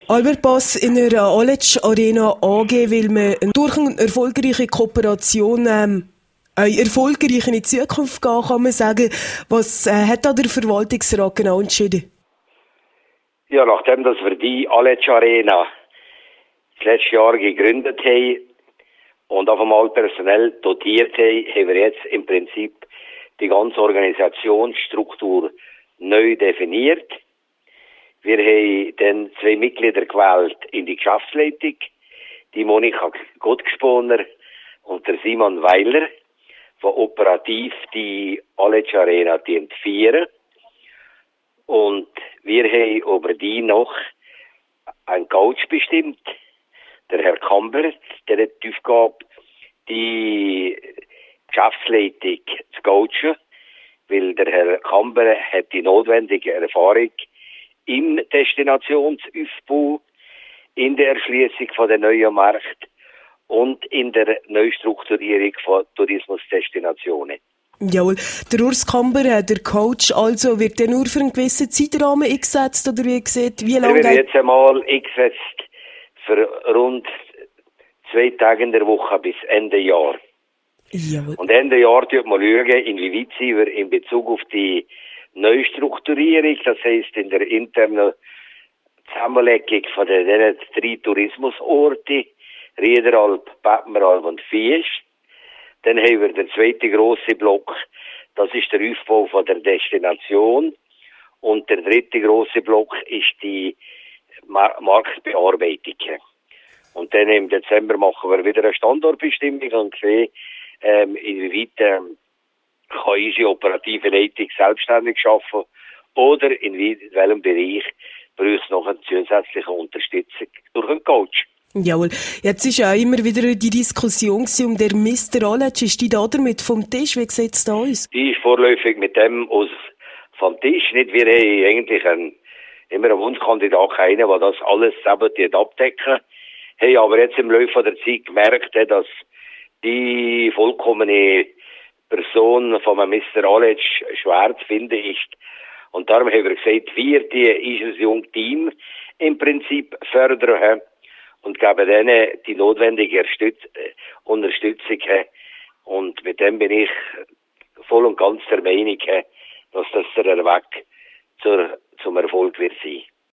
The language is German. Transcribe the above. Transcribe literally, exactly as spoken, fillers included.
Albert Bass in einer Aletsch Arena angehen, weil man durch eine erfolgreiche Kooperation ähm, eine erfolgreich in die Zukunft gehen, kann man sagen. Was äh, hat da der Verwaltungsrat genau entschieden? Ja, nachdem dass wir die Aletsch Arena das letzte Jahr gegründet haben und auf einmal personell dotiert haben, haben wir jetzt im Prinzip die ganze Organisationsstruktur neu definiert. Wir haben dann zwei Mitglieder gewählt in die Geschäftsleitung, die Monika Gottgesponer und der Simon Weiler, die operativ die Aletsch Arena führen. Und wir haben über die noch einen Coach bestimmt, der Herr Kamber, der hat die Aufgabe, die Geschäftsleitung zu coachen, weil der Herr Kamber hat die notwendige Erfahrung im Destinationsaufbau, in der Erschliessung von den neuen Märkten und in der Neustrukturierung von Tourismusdestinationen. Jawohl. Der Urs Kamber, der Coach, also wird der nur für einen gewissen Zeitrahmen eingesetzt, oder wie gesagt, wie lange? Er wird jetzt einmal eingesetzt für rund zwei Tage in der Woche bis Ende Jahr. Jawohl. Und Ende Jahr schauen wir schauen, inwieweit sie wir in Bezug auf die Neustrukturierung, das heisst in der internen Zusammenlegung von den drei Tourismusorten, Riederalp, Bettmeralp und Fiest. Dann haben wir den zweiten grossen Block, das ist der Aufbau von der Destination. Und der dritte grosse Block ist die Mar- Marktbearbeitung. Und dann im Dezember machen wir wieder eine Standortbestimmung und sehen, ähm, inwieweit ähm, kann unsere operative Leitung selbstständig arbeiten oder in welchem Bereich braucht es noch eine zusätzliche Unterstützung durch einen Coach. Jawohl. Jetzt ist ja immer wieder die Diskussion um der Mister Aletsch. Ist die da damit vom Tisch? Wie sieht es da aus? Die ist vorläufig mit dem aus vom Tisch. Nicht, wir haben eigentlich einen, immer einen Wunschkandidat, keinen, der das alles selber abdecken. Haben aber jetzt im Laufe der Zeit gemerkt, dass die vollkommene Person von Mister Aletsch schwer zu finden ist. Und darum haben wir gesagt, wir die Iselsjung Team im Prinzip fördern und geben denen die notwendige Unterstützung. Und mit dem bin ich voll und ganz der Meinung, dass das der Weg zur, zum Erfolg wird sein.